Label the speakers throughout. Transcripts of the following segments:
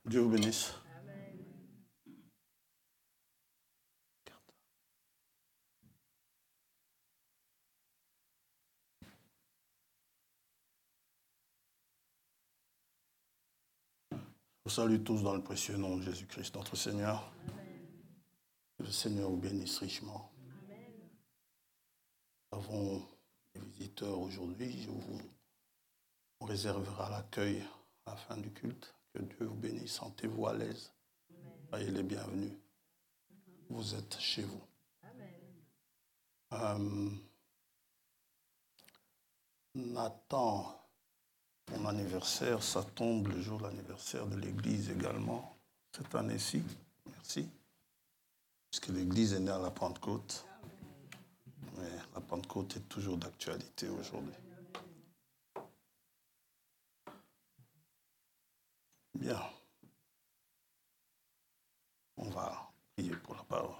Speaker 1: Dieu vous bénisse. Je vous salue tous dans le précieux nom de Jésus-Christ, notre Seigneur. Que le Seigneur vous bénisse richement. Nous avons des visiteurs aujourd'hui. Je vous réservera l'accueil à la fin du culte. Que Dieu vous bénisse. Sentez-vous à l'aise. Soyez les bienvenus. Vous êtes chez vous. Nathan, ton anniversaire, ça tombe le jour de l'anniversaire de l'Église également, cette année-ci. Merci. Puisque l'Église est née à la Pentecôte. Mais la Pentecôte est toujours d'actualité aujourd'hui. Bien. On va prier pour la parole.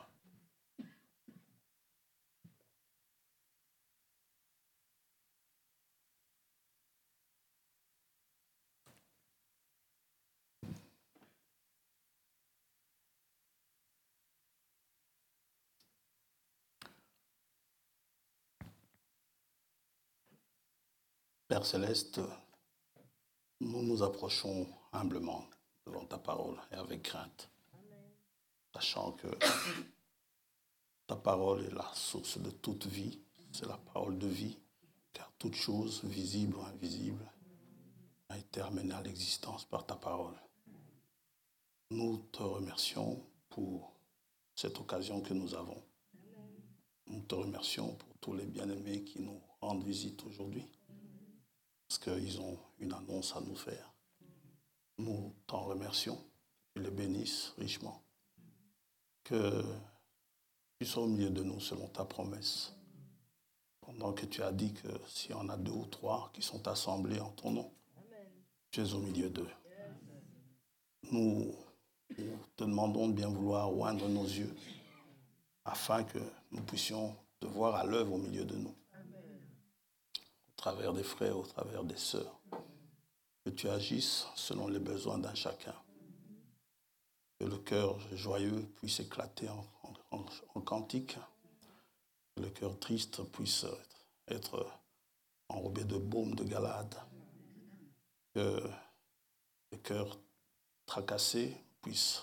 Speaker 1: Père Céleste, nous nous approchons humblement devant ta parole et avec crainte, sachant que ta parole est la source de toute vie, c'est la parole de vie, car toute chose, visible ou invisible, a été amenée à l'existence par ta parole. Nous te remercions pour cette occasion que nous avons. Nous te remercions pour tous les bien-aimés qui nous rendent visite aujourd'hui, parce qu'ils ont une annonce à nous faire. Nous t'en remercions, que tu les bénisses richement, que tu sois au milieu de nous selon ta promesse, pendant que tu as dit que s'il y en a 2 ou 3 qui sont assemblés en ton nom, tu es au milieu d'eux. Nous te demandons de bien vouloir oindre nos yeux, afin que nous puissions te voir à l'œuvre au milieu de nous, au travers des frères, au travers des sœurs, que tu agisses selon les besoins d'un chacun, que le cœur joyeux puisse éclater en cantique, que le cœur triste puisse être enrobé de baume de Galade, que le cœur tracassé puisse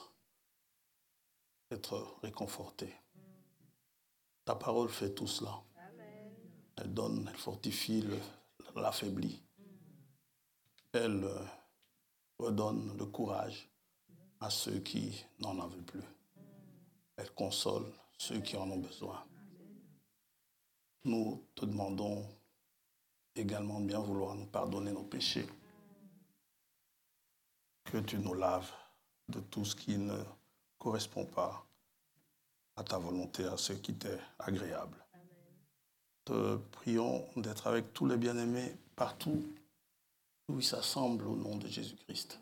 Speaker 1: être réconforté. Ta parole fait tout cela. Elle donne, elle fortifie l'affaibli. Elle redonne le courage à ceux qui n'en en veulent plus. Elle console ceux qui en ont besoin. Nous te demandons également de bien vouloir nous pardonner nos péchés. Que tu nous laves de tout ce qui ne correspond pas à ta volonté, à ce qui t'est agréable. Te prions d'être avec tous les bien-aimés partout où ils s'assemblent au nom de Jésus-Christ.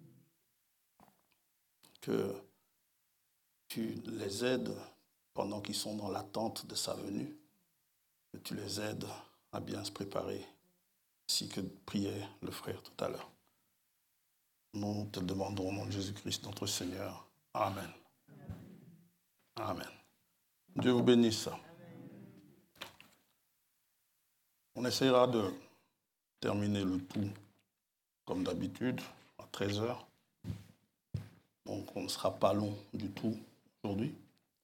Speaker 1: Que tu les aides pendant qu'ils sont dans l'attente de sa venue, que tu les aides à bien se préparer, ainsi que priait le frère tout à l'heure. Nous te demandons au nom de Jésus-Christ, notre Seigneur. Amen. Amen. Dieu vous bénisse. On essaiera de terminer le tout, comme d'habitude, à 13h. Donc on ne sera pas long du tout aujourd'hui.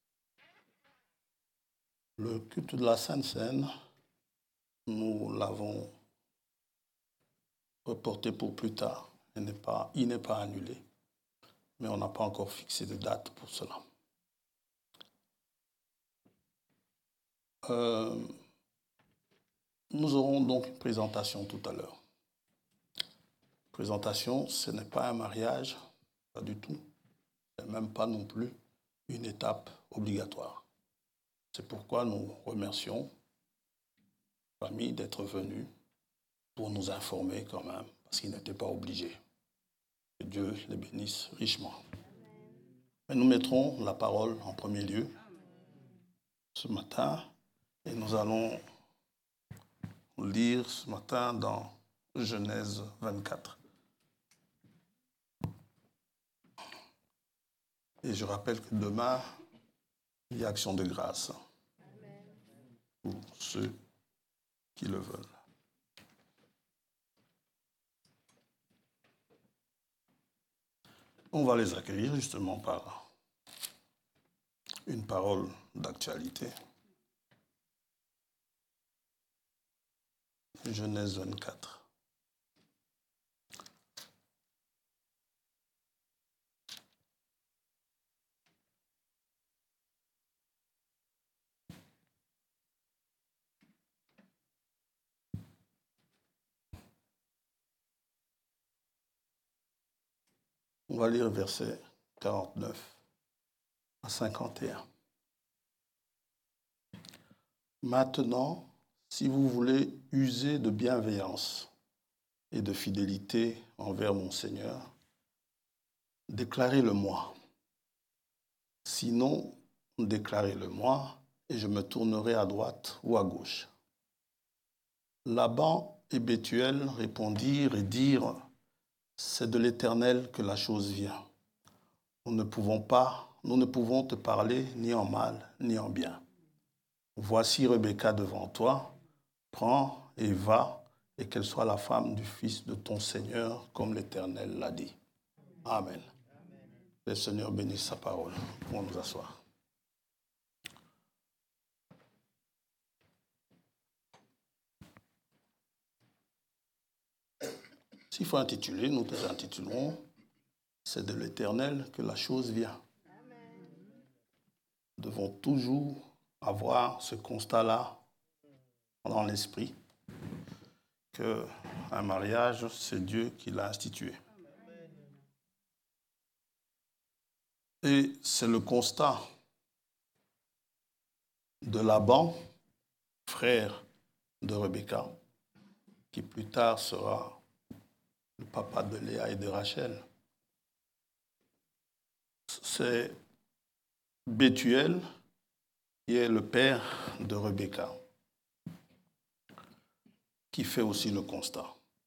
Speaker 1: Le culte de la Sainte Seine, nous l'avons reporté pour plus tard. Il n'est pas annulé, mais on n'a pas encore fixé de date pour cela. Nous aurons donc une présentation tout à l'heure. Présentation, ce n'est pas un mariage, pas du tout. Ce n'est même pas non plus une étape obligatoire. C'est pourquoi nous remercions la famille d'être venus pour nous informer quand même, parce qu'ils n'étaient pas obligés. Que Dieu les bénisse richement. Mais nous mettrons la parole en premier lieu ce matin et nous allons lire ce matin dans Genèse 24. Et je rappelle que demain, il y a action de grâce pour ceux qui le veulent. On va les accueillir justement par une parole d'actualité. Genèse 24. On va lire versets 49 à 51. Maintenant, si vous voulez user de bienveillance et de fidélité envers mon Seigneur, déclarez-le-moi. Sinon, déclarez-le-moi et je me tournerai à droite ou à gauche. Laban et Bethuel répondirent et dirent, c'est de l'Éternel que la chose vient. Nous ne pouvons te parler ni en mal ni en bien. Voici Rebecca devant toi, prends et va, et qu'elle soit la femme du fils de ton Seigneur, comme l'Éternel l'a dit. Amen. Le Seigneur bénisse sa parole. Pour nous asseoir. S'il faut intituler, nous intitulerons « C'est de l'Éternel que la chose vient ». Nous devons toujours avoir ce constat-là dans l'esprit, qu'un mariage, c'est Dieu qui l'a institué. Et c'est le constat de Laban, frère de Rebecca, qui plus tard sera le papa de Léa et de Rachel. C'est Bethuel qui est le père de Rebecca, qui fait aussi le constat.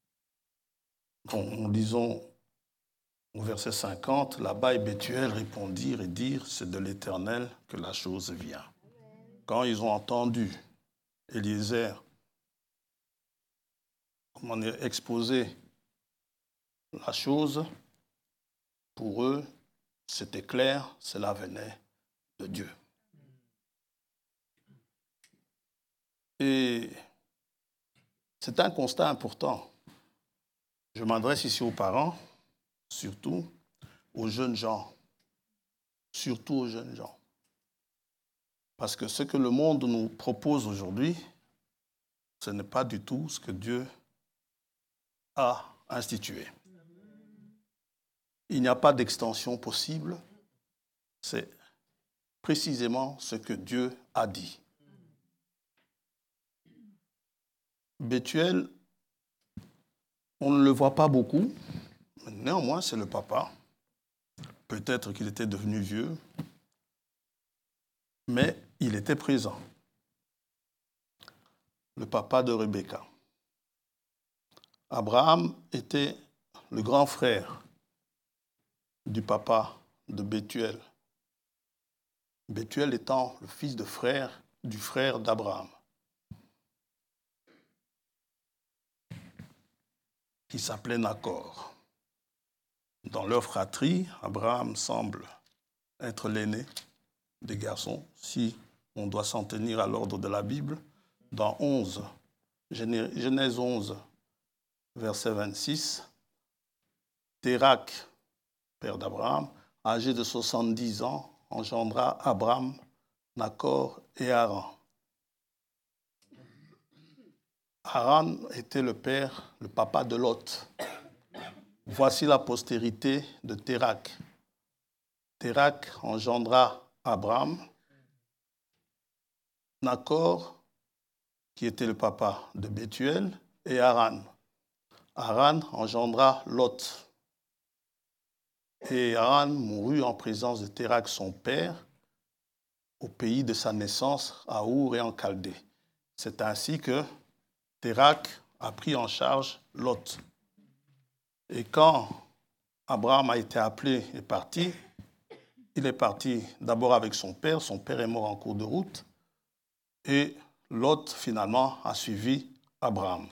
Speaker 1: En lisant au verset 50, là-bas, et Bethuel répondirent et dirent, c'est de l'Éternel que la chose vient. Quand ils ont entendu Eliezer exposer la chose, pour eux, c'était clair, cela venait de Dieu. Et c'est un constat important. Je m'adresse ici aux parents, surtout aux jeunes gens. Surtout aux jeunes gens. Parce que ce que le monde nous propose aujourd'hui, ce n'est pas du tout ce que Dieu a institué. Il n'y a pas d'extension possible. C'est précisément ce que Dieu a dit. Bethuel, on ne le voit pas beaucoup. Néanmoins, c'est le papa. Peut-être qu'il était devenu vieux, mais il était présent. Le papa de Rebecca. Abraham était le grand frère du papa de Bethuel. Bethuel étant le fils du frère d'Abraham, qui s'appelait Nacor. Dans leur fratrie, Abraham semble être l'aîné des garçons, si on doit s'en tenir à l'ordre de la Bible. Dans Genèse 11, verset 26, Térak, père d'Abraham, âgé de 70 ans, engendra Abram, Nacor et Haran. Haran était le papa de Lot. Voici la postérité de Térak. Térak engendra Abram, Nacor, qui était le papa de Bethuel, et Haran. Haran engendra Lot. Et Haran mourut en présence de Térak, son père, au pays de sa naissance, à Our et en Chaldée. C'est ainsi que Térak a pris en charge Lot. Et quand Abraham a été appelé et parti, il est parti d'abord avec son père est mort en cours de route, et Lot, finalement, a suivi Abraham.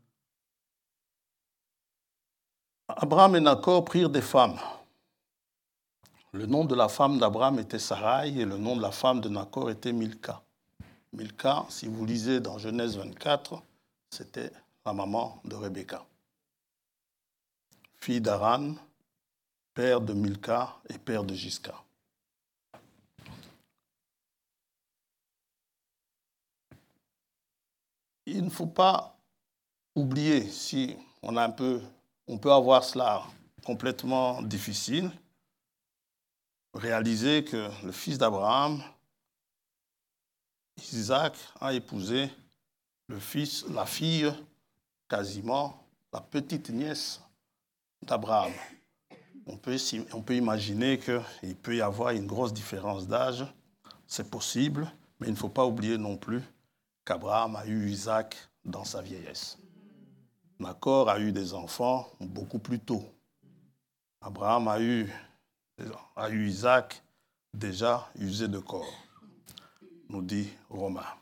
Speaker 1: Abraham et Nacor prirent des femmes. Le nom de la femme d'Abraham était Sarai et le nom de la femme de Nacor était Milca. Milca, si vous lisez dans Genèse 24, c'était la maman de Rebecca. Fille d'Aran, père de Milca et père de Gisca. Il ne faut pas oublier, si on peut avoir cela complètement difficile, réaliser que le fils d'Abraham, Isaac, a épousé la fille, quasiment la petite nièce d'Abraham. On peut imaginer qu'il peut y avoir une grosse différence d'âge, c'est possible, mais il ne faut pas oublier non plus qu'Abraham a eu Isaac dans sa vieillesse. Nacor a eu des enfants beaucoup plus tôt. Abraham a eu Isaac déjà usé de corps, nous dit Romains.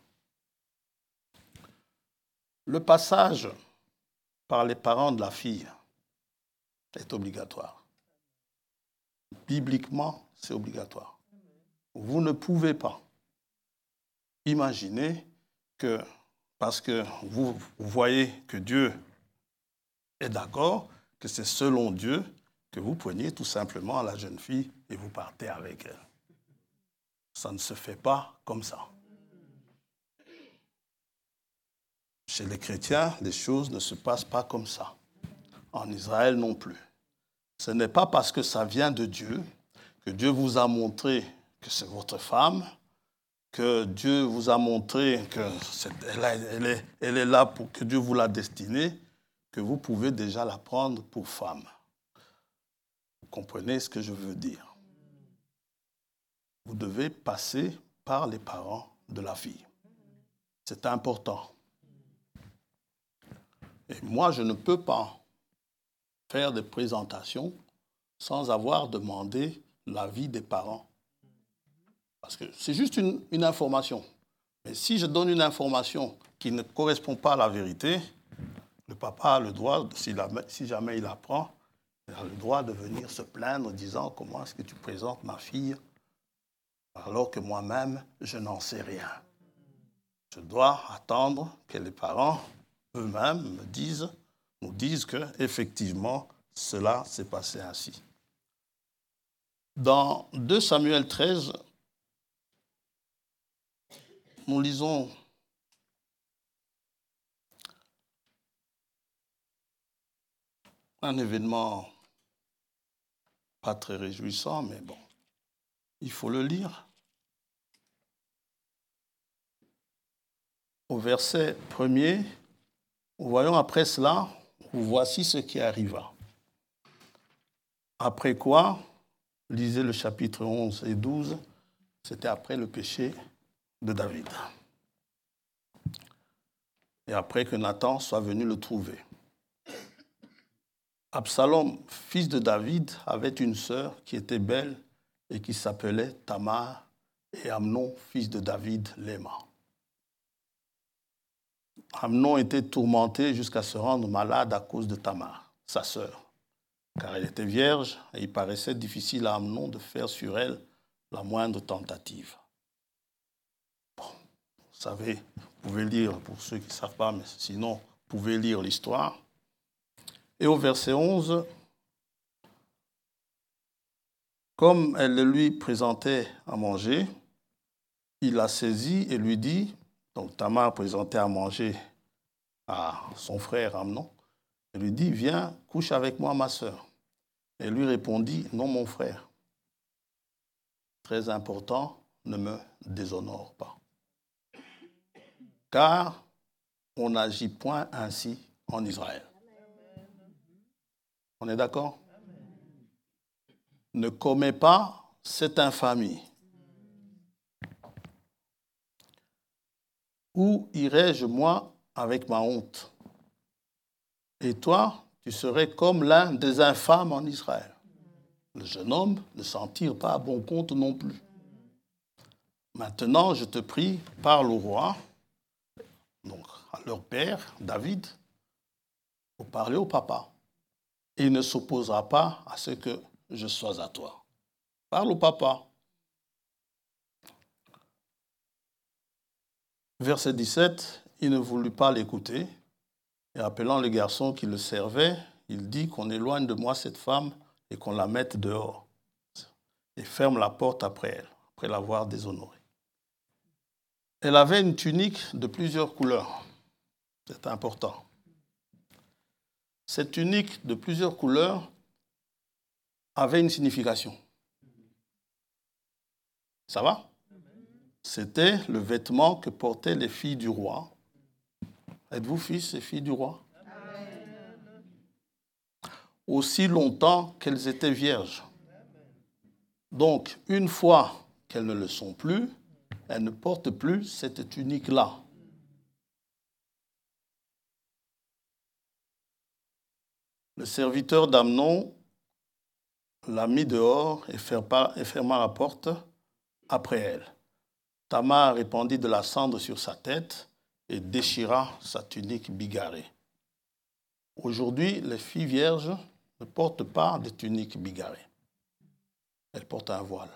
Speaker 1: Le passage par les parents de la fille est obligatoire. Bibliquement, c'est obligatoire. Vous ne pouvez pas imaginer que, parce que vous voyez que Dieu est d'accord, que c'est selon Dieu que vous preniez tout simplement la jeune fille et vous partez avec elle. Ça ne se fait pas comme ça. Chez les chrétiens, les choses ne se passent pas comme ça. En Israël non plus. Ce n'est pas parce que ça vient de Dieu, que Dieu vous a montré que c'est votre femme, que Dieu vous a montré qu'elle est là pour que Dieu vous l'a destinée, que vous pouvez déjà la prendre pour femme. Vous comprenez ce que je veux dire? Vous devez passer par les parents de la fille. C'est important. Et moi, je ne peux pas faire des présentations sans avoir demandé l'avis des parents. Parce que c'est juste une information. Mais si je donne une information qui ne correspond pas à la vérité, le papa a le droit, si jamais il apprend, il a le droit de venir se plaindre en disant « Comment est-ce que tu présentes ma fille alors que moi-même, je n'en sais rien ?» Je dois attendre que les parents eux-mêmes nous disent qu'effectivement, cela s'est passé ainsi. Dans 2 Samuel 13, nous lisons un événement pas très réjouissant, mais bon, il faut le lire. Au verset 1er, nous voyons après cela, voici ce qui arriva. Après quoi, lisez le chapitre 11 et 12, c'était après le péché de David. Et après que Nathan soit venu le trouver. Absalom, fils de David, avait une sœur qui était belle et qui s'appelait Tamar, et Amnon, fils de David, l'aima. Amnon était tourmenté jusqu'à se rendre malade à cause de Tamar, sa sœur, car elle était vierge et il paraissait difficile à Amnon de faire sur elle la moindre tentative. Bon, vous savez, vous pouvez lire, pour ceux qui ne savent pas, mais sinon, vous pouvez lire l'histoire. Et au verset 11, comme elle le lui présentait à manger, il la saisit et lui dit, donc Tamar présentait à manger à son frère Amnon, elle lui dit, viens, couche avec moi ma sœur. Elle lui répondit, non mon frère. Très important, ne me déshonore pas. Car on n'agit point ainsi en Israël. On est d'accord? Ne commets pas cette infamie. Où irais-je, moi, avec ma honte? Et toi, tu serais comme l'un des infâmes en Israël. Le jeune homme ne s'en tire pas à bon compte non plus. Maintenant, je te prie, parle au roi, donc à leur père, David, pour parler au papa. Et il ne s'opposera pas à ce que je sois à toi. Parle au papa. Verset 17, il ne voulut pas l'écouter. Et appelant le garçon qui le servait, il dit qu'on éloigne de moi cette femme et qu'on la mette dehors. Et ferme la porte après elle, après l'avoir déshonorée. Elle avait une tunique de plusieurs couleurs. C'est important. Cette tunique de plusieurs couleurs avait une signification. Ça va? C'était le vêtement que portaient les filles du roi. Êtes-vous fils et filles du roi? Aussi longtemps qu'elles étaient vierges. Donc, une fois qu'elles ne le sont plus, elles ne portent plus cette tunique-là. Le serviteur d'Amnon l'a mis dehors et ferma la porte après elle. Tamar répandit de la cendre sur sa tête et déchira sa tunique bigarrée. Aujourd'hui, les filles vierges ne portent pas de tunique bigarrée. Elles portent un voile.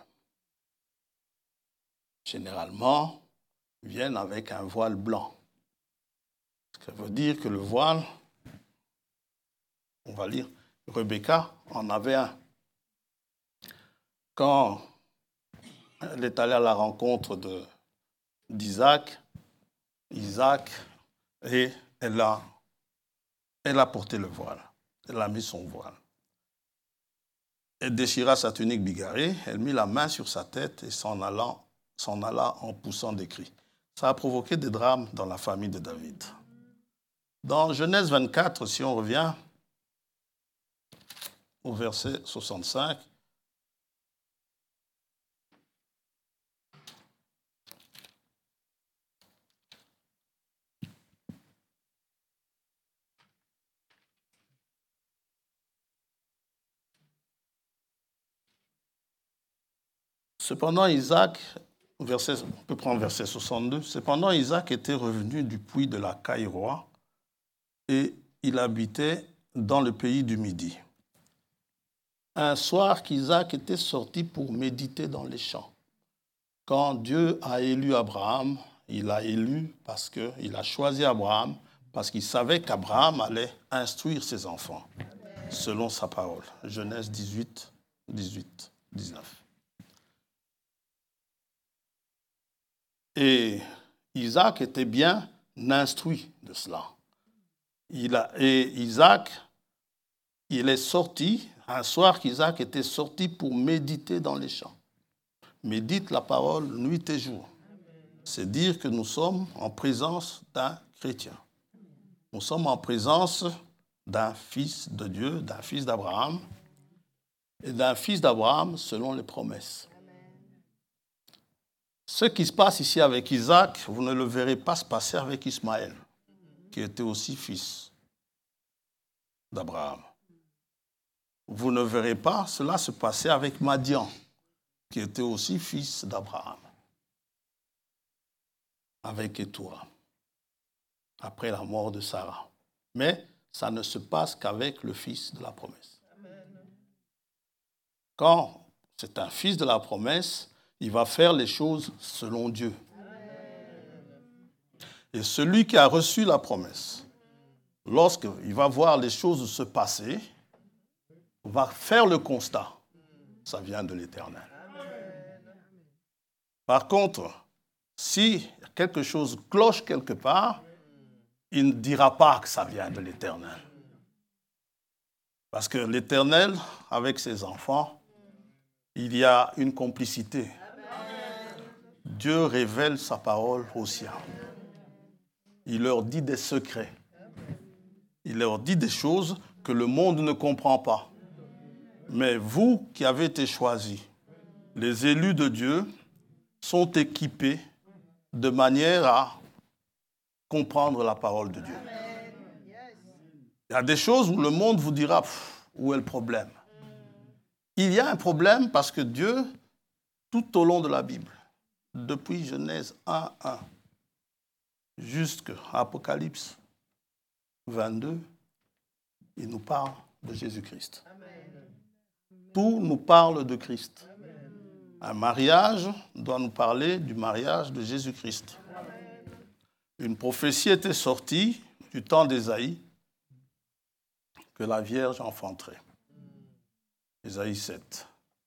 Speaker 1: Généralement, viennent avec un voile blanc. Ce qui veut dire que le voile, on va lire, Rebecca en avait un. Quand elle est allée à la rencontre d'Isaac, et elle a porté le voile. Elle a mis son voile. Elle déchira sa tunique bigarrée, elle mit la main sur sa tête et s'en alla en poussant des cris. Ça a provoqué des drames dans la famille de David. Dans Genèse 24, si on revient au verset 65, cependant Isaac, on peut prendre verset 62, cependant Isaac était revenu du puits de la Caïroa et il habitait dans le pays du Midi. Un soir qu'Isaac était sorti pour méditer dans les champs. Quand Dieu a élu Abraham, il a élu parce qu'il a choisi Abraham, parce qu'il savait qu'Abraham allait instruire ses enfants, selon sa parole. Genèse 18, 19. Et Isaac était bien instruit de cela. Et Isaac, il est sorti, un soir qu'Isaac était sorti pour méditer dans les champs. Médite la parole nuit et jour. C'est dire que nous sommes en présence d'un chrétien. Nous sommes en présence d'un fils de Dieu, d'un fils d'Abraham, et d'un fils d'Abraham selon les promesses. Ce qui se passe ici avec Isaac, vous ne le verrez pas se passer avec Ismaël, qui était aussi fils d'Abraham. Vous ne verrez pas cela se passer avec Madian, qui était aussi fils d'Abraham, avec Kétura, après la mort de Sarah. Mais ça ne se passe qu'avec le fils de la promesse. Quand c'est un fils de la promesse, il va faire les choses selon Dieu. Et celui qui a reçu la promesse, lorsqu'il va voir les choses se passer, va faire le constat. Ça vient de l'Éternel. Par contre, si quelque chose cloche quelque part, il ne dira pas que ça vient de l'Éternel. Parce que l'Éternel, avec ses enfants, il y a une complicité. Dieu révèle sa parole aux siens. Il leur dit des secrets. Il leur dit des choses que le monde ne comprend pas. Mais vous qui avez été choisis, les élus de Dieu, sont équipés de manière à comprendre la parole de Dieu. Il y a des choses où le monde vous dira où est le problème. il y a un problème parce que Dieu, tout au long de la Bible, depuis Genèse 1:1 jusqu'à Apocalypse 22, il nous parle de Jésus-Christ. Tout nous parle de Christ. Un mariage doit nous parler du mariage de Jésus-Christ. Une prophétie était sortie du temps d'Ésaïe que la Vierge enfanterait. Ésaïe 7.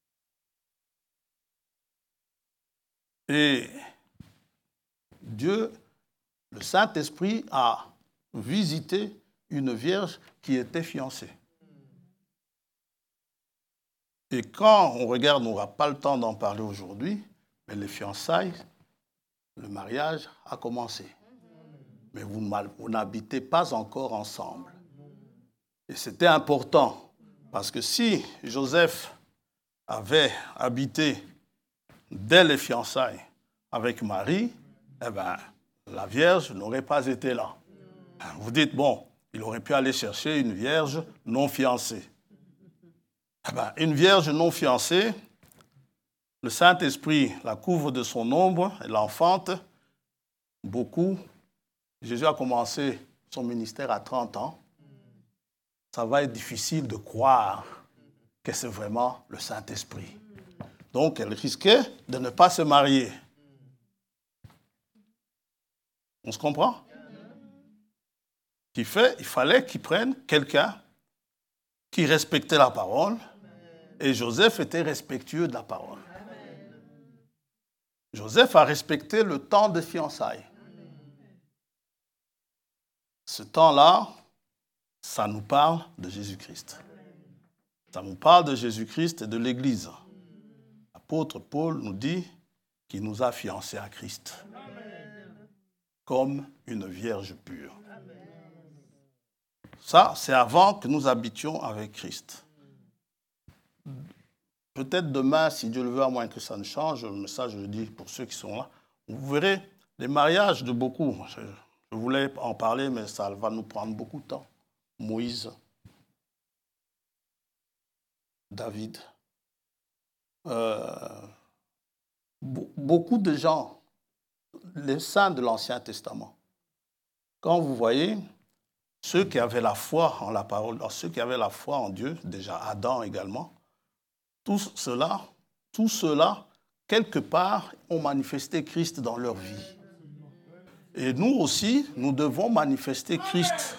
Speaker 1: Et Dieu, le Saint-Esprit, a visité une vierge qui était fiancée. Et quand on regarde, on n'aura pas le temps d'en parler aujourd'hui, mais les fiançailles, le mariage a commencé. Mais vous n'habitez pas encore ensemble. Et c'était important, parce que si Joseph avait habité dès les fiançailles avec Marie, eh bien, la Vierge n'aurait pas été là. Vous dites, bon, il aurait pu aller chercher une Vierge non fiancée. Eh bien, une Vierge non fiancée, le Saint-Esprit la couvre de son ombre, elle l'enfante beaucoup. Jésus a commencé son ministère à 30 ans. Ça va être difficile de croire que c'est vraiment le Saint-Esprit. Donc, elle risquait de ne pas se marier. On se comprend? Il fallait qu'il prenne quelqu'un qui respectait la parole, et Joseph était respectueux de la parole. Joseph a respecté le temps de fiançailles. Ce temps-là, ça nous parle de Jésus-Christ. Ça nous parle de Jésus-Christ et de l'Église. L'apôtre Paul nous dit qu'il nous a fiancés à Christ, comme une vierge pure. Ça, c'est avant que nous habitions avec Christ. Peut-être demain, si Dieu le veut, à moins que ça ne change, mais ça, je le dis pour ceux qui sont là, vous verrez les mariages de beaucoup. Je voulais en parler, mais ça va nous prendre beaucoup de temps. Moïse, David, beaucoup de gens, les saints de l'Ancien Testament. Quand vous voyez ceux qui avaient la foi en la parole, ceux qui avaient la foi en Dieu, déjà Adam également, tous ceux-là, quelque part, ont manifesté Christ dans leur vie. Et nous aussi, nous devons manifester Christ.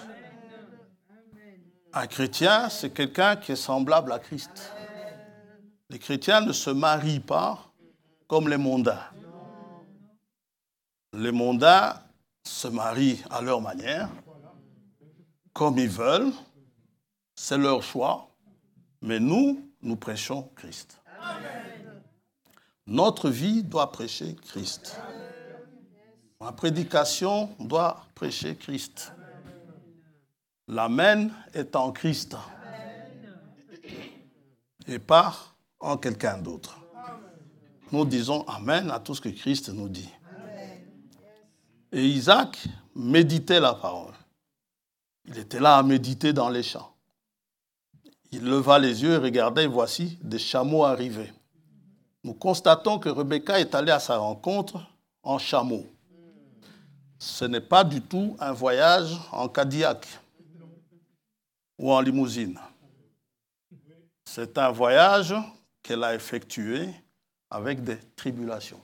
Speaker 1: Un chrétien, c'est quelqu'un qui est semblable à Christ. Les chrétiens ne se marient pas comme les mondains. Les mondains se marient à leur manière, comme ils veulent, c'est leur choix, mais nous prêchons Christ. Notre vie doit prêcher Christ. Ma prédication doit prêcher Christ. L'amen est en Christ et pas en quelqu'un d'autre. Nous disons amen à tout ce que Christ nous dit. Et Isaac méditait la parole. Il était là à méditer dans les champs. Il leva les yeux et regardait, et voici des chameaux arrivaient. Nous constatons que Rebecca est allée à sa rencontre en chameau. Ce n'est pas du tout un voyage en Cadillac ou en limousine. C'est un voyage qu'elle a effectué avec des tribulations,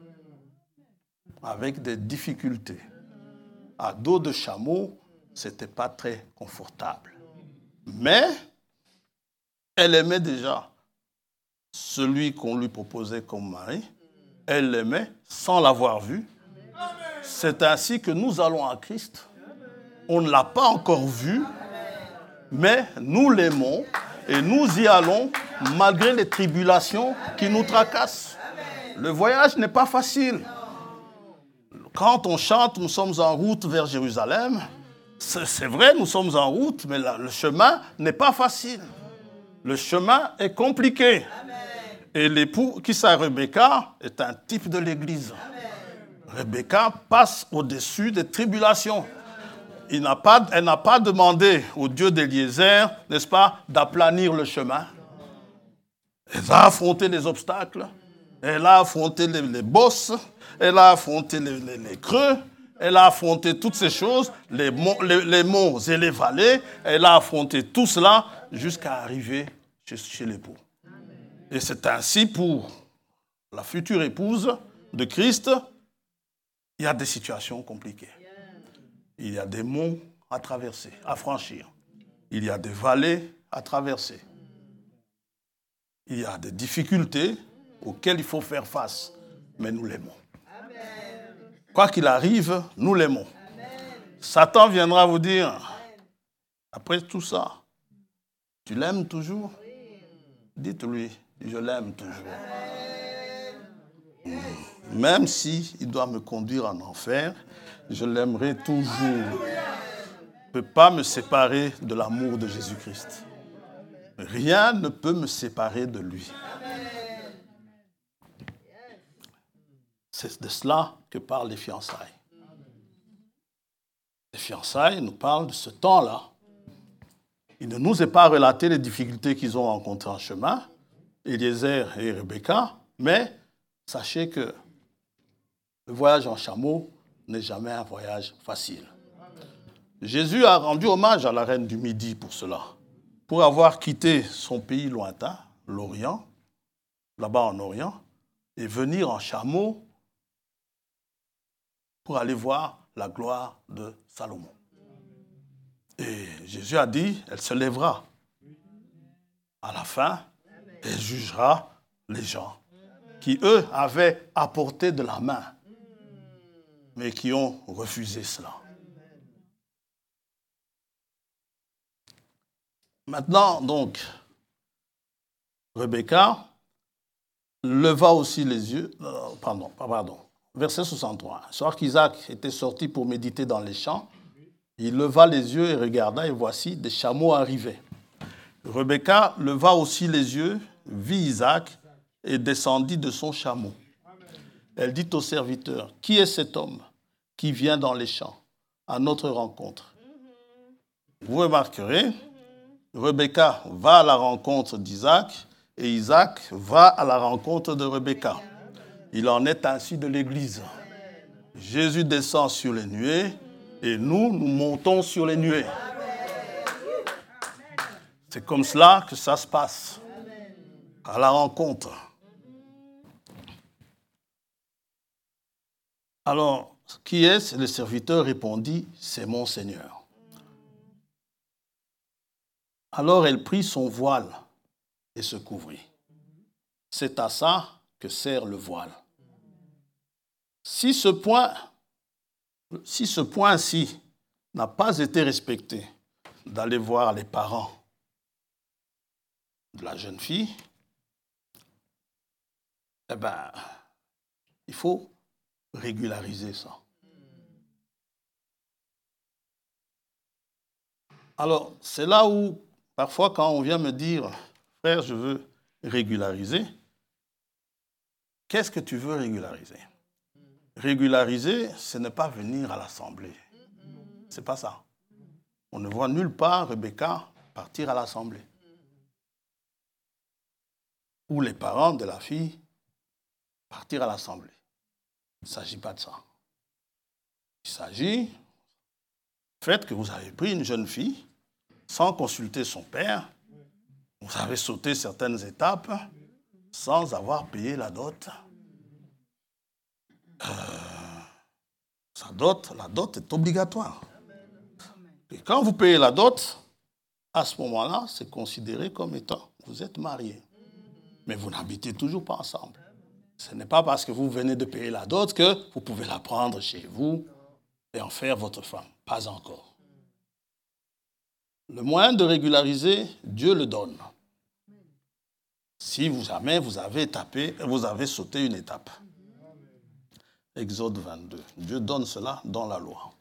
Speaker 1: avec des difficultés. À dos de chameau, ce n'était pas très confortable. Mais elle aimait déjà celui qu'on lui proposait comme mari. Elle l'aimait sans l'avoir vu. C'est ainsi que nous allons à Christ. On ne l'a pas encore vu, mais nous l'aimons et nous y allons malgré les tribulations qui nous tracassent. Le voyage n'est pas facile. Quand on chante, nous sommes en route vers Jérusalem. C'est vrai, nous sommes en route, mais le chemin n'est pas facile. Le chemin est compliqué. Et l'époux, qui c'est Rebecca, est un type de l'Église. Rebecca passe au-dessus des tribulations. Elle n'a pas demandé au Dieu d'Éliézer, n'est-ce pas, d'aplanir le chemin. Elle a affronté les obstacles, elle a affronté les bosses, elle a affronté les creux, elle a affronté toutes ces choses, les monts et les vallées, elle a affronté tout cela jusqu'à arriver chez l'époux. Et c'est ainsi pour la future épouse de Christ, il y a des situations compliquées. Il y a des monts à traverser, à franchir. Il y a des vallées à traverser. Il y a des difficultés auxquelles il faut faire face. Mais nous l'aimons. Quoi qu'il arrive, nous l'aimons. Satan viendra vous dire, après tout ça, tu l'aimes toujours? Dites-lui, je l'aime toujours. Même s'il doit me conduire en enfer, je l'aimerai toujours. Je ne peux pas me séparer de l'amour de Jésus-Christ. Rien ne peut me séparer de lui. C'est de cela que parlent les fiançailles. Les fiançailles nous parlent de ce temps-là. Il ne nous est pas relaté les difficultés qu'ils ont rencontrées en chemin, Eliezer et Rebecca, mais sachez que le voyage en chameau n'est jamais un voyage facile. Jésus a rendu hommage à la reine du Midi pour cela, pour avoir quitté son pays lointain, l'Orient, là-bas en Orient, et venir en chameau pour aller voir la gloire de Salomon. Et Jésus a dit, elle se lèvera. À la fin, elle jugera les gens qui, eux, avaient apporté de la main, mais qui ont refusé cela. Maintenant, donc, Rebecca leva aussi les yeux, verset 63. Un soir qu'Isaac était sorti pour méditer dans les champs, il leva les yeux et regarda, et voici, des chameaux arrivaient. Rebecca leva aussi les yeux, vit Isaac, et descendit de son chameau. Elle dit au serviteur, « Qui est cet homme qui vient dans les champs à notre rencontre ?» Vous remarquerez, Rebecca va à la rencontre d'Isaac, et Isaac va à la rencontre de Rebecca. Il en est ainsi de l'Église. Jésus descend sur les nuées, et nous montons sur les nuées. C'est comme cela que ça se passe, à la rencontre. Alors, qui est-ce? Le serviteur répondit, c'est mon Seigneur. Alors elle prit son voile et se couvrit. C'est à ça que sert le voile. Si ce point-ci n'a pas été respecté, d'aller voir les parents de la jeune fille, eh bien, il faut régulariser ça. Alors, c'est là où, parfois, quand on vient me dire, frère, je veux régulariser, qu'est-ce que tu veux régulariser? Régulariser, ce n'est pas venir à l'assemblée. C'est pas ça. On ne voit nulle part Rebecca partir à l'assemblée. Ou les parents de la fille partir à l'assemblée. Il ne s'agit pas de ça. Il s'agit du fait que vous avez pris une jeune fille sans consulter son père, vous avez sauté certaines étapes sans avoir payé la dot. La dot est obligatoire. Et quand vous payez la dot, à ce moment-là, c'est considéré comme étant, vous êtes mariés. Mais vous n'habitez toujours pas ensemble. Ce n'est pas parce que vous venez de payer la dot que vous pouvez la prendre chez vous et en faire votre femme. Pas encore. Le moyen de régulariser, Dieu le donne. Si jamais vous avez sauté une étape. Exode 22. Dieu donne cela dans la loi.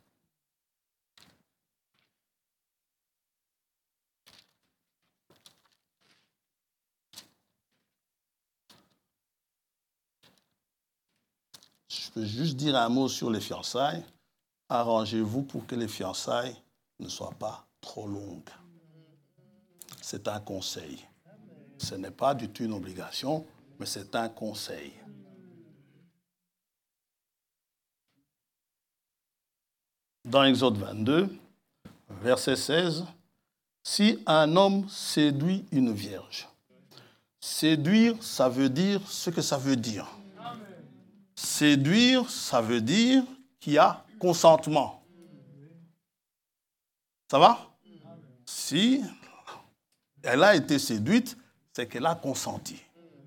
Speaker 1: Je peux juste dire un mot sur les fiançailles. Arrangez-vous pour que les fiançailles ne soient pas trop longues. C'est un conseil. Ce n'est pas du tout une obligation, mais c'est un conseil. Dans Exode 22, verset 16, « Si un homme séduit une vierge », séduire, ça veut dire ce que ça veut dire. Séduire, ça veut dire qu'il y a consentement. Ça va? Si elle a été séduite, c'est qu'elle a consenti.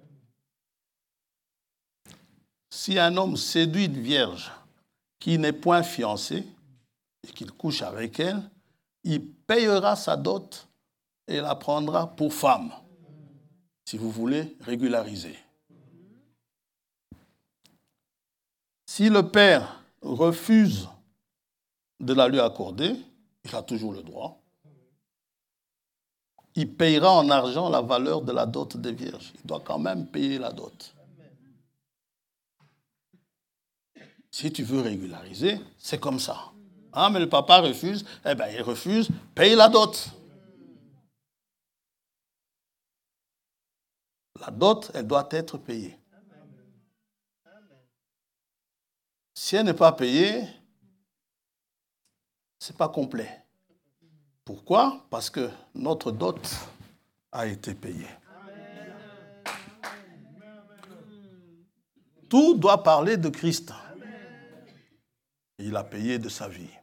Speaker 1: Si un homme séduit une vierge qui n'est point fiancée et qu'il couche avec elle, il payera sa dot et la prendra pour femme, si vous voulez régulariser. Si le père refuse de la lui accorder, il a toujours le droit. Il payera en argent la valeur de la dot des vierges. Il doit quand même payer la dot. Si tu veux régulariser, c'est comme ça. Ah, mais le papa refuse, eh bien, il refuse, paye la dot. La dot, elle doit être payée. Si elle n'est pas payée, ce n'est pas complet. Pourquoi? Parce que notre dot a été payée. Tout doit parler de Christ. Il a payé de sa vie.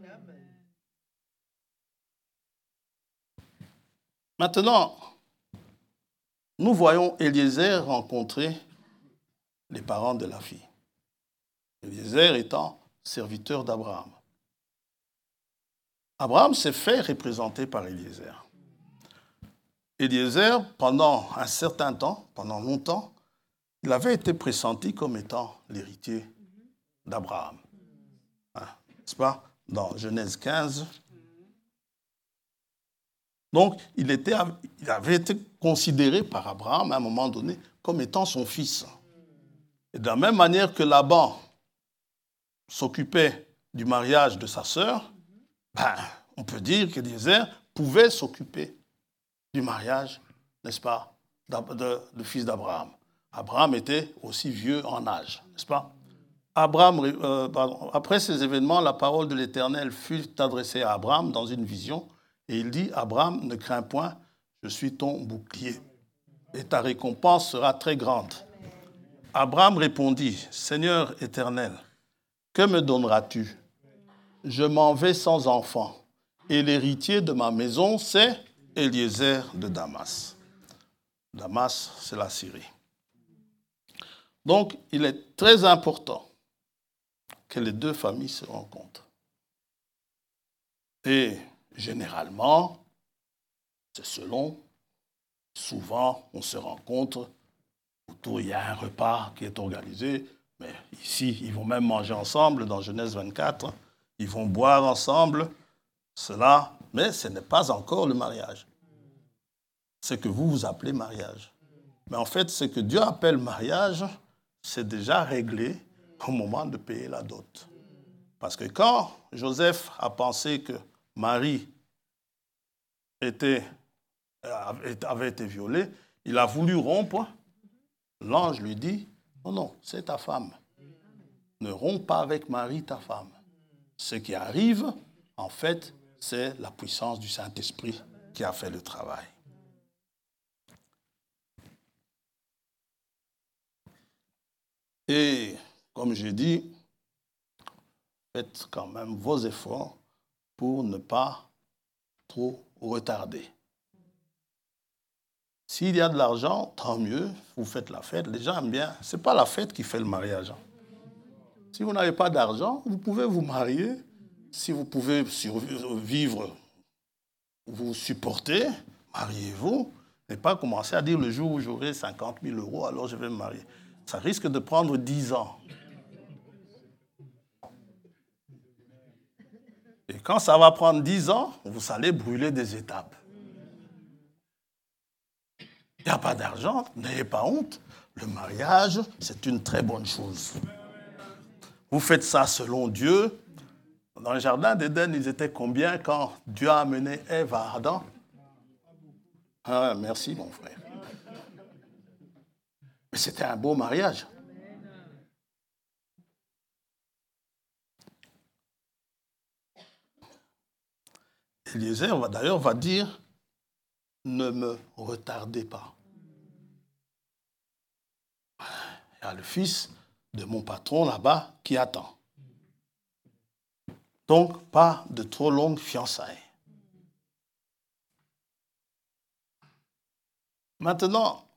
Speaker 1: Maintenant, nous voyons Eliezer rencontrer les parents de la fille. Eliezer étant serviteur d'Abraham. Abraham s'est fait représenter par Eliezer. Eliezer, pendant un certain temps, pendant longtemps, il avait été pressenti comme étant l'héritier d'Abraham. N'est-ce pas? Dans Genèse 15. Donc, il avait été considéré par Abraham à un moment donné comme étant son fils. Et de la même manière que Laban s'occupait du mariage de sa sœur, on peut dire qu'Eliezer pouvait s'occuper du mariage, n'est-ce pas, du fils d'Abraham. Abraham était aussi vieux en âge, n'est-ce pas? Après ces événements, la parole de l'Éternel fut adressée à Abraham dans une vision, et il dit, « Abraham, ne crains point, je suis ton bouclier, et ta récompense sera très grande. » Abraham répondit, « Seigneur éternel, que me donneras-tu? Je m'en vais sans enfant, et l'héritier de ma maison, c'est Eliezer de Damas. » Damas, c'est la Syrie. Donc, il est très important que les deux familles se rencontrent. Et généralement, c'est selon, souvent, on se rencontre, autour, il y a un repas qui est organisé, mais ici, ils vont même manger ensemble, dans Genèse 24, ils vont boire ensemble, cela, mais ce n'est pas encore le mariage. Ce que vous appelez mariage. Mais en fait, ce que Dieu appelle mariage, c'est déjà réglé au moment de payer la dot. Parce que quand Joseph a pensé que Marie avait été violée, il a voulu rompre. L'ange lui dit, « Non, c'est ta femme. Ne romps pas avec Marie, ta femme. » Ce qui arrive, en fait, c'est la puissance du Saint-Esprit qui a fait le travail. Et, comme j'ai dit, faites quand même vos efforts pour ne pas trop retarder. S'il y a de l'argent, tant mieux, vous faites la fête. Les gens aiment bien. Ce n'est pas la fête qui fait le mariage. Si vous n'avez pas d'argent, vous pouvez vous marier. Si vous pouvez vivre, vous supporter, mariez-vous. Et pas commencer à dire le jour où j'aurai 50 000 €, alors je vais me marier. Ça risque de prendre 10 ans. Et quand ça va prendre 10 ans, vous allez brûler des étapes. Il n'y a pas d'argent, n'ayez pas honte. Le mariage, c'est une très bonne chose. Vous faites ça selon Dieu. Dans le jardin d'Éden, ils étaient combien quand Dieu a amené Ève à Adam? Ah, merci, mon frère. Mais c'était un beau mariage. Eliezer d'ailleurs va dire, ne me retardez pas. Il y a le fils de mon patron là-bas qui attend. Donc, pas de trop longues fiançailles. Maintenant,